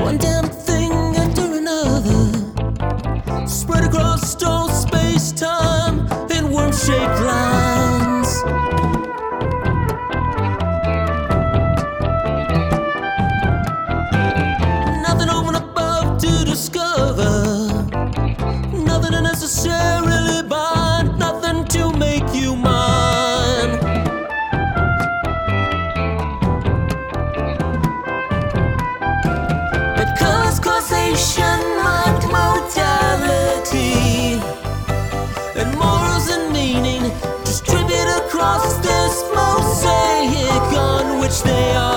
one damn thing after another, spread across all space-time in worm-shaped lines. Nothing over and above to discover, nothing to necessarily bind, nothing to make you mine. Because causation, mind modality, and morals and meaning distribute across this mosaic on which they are.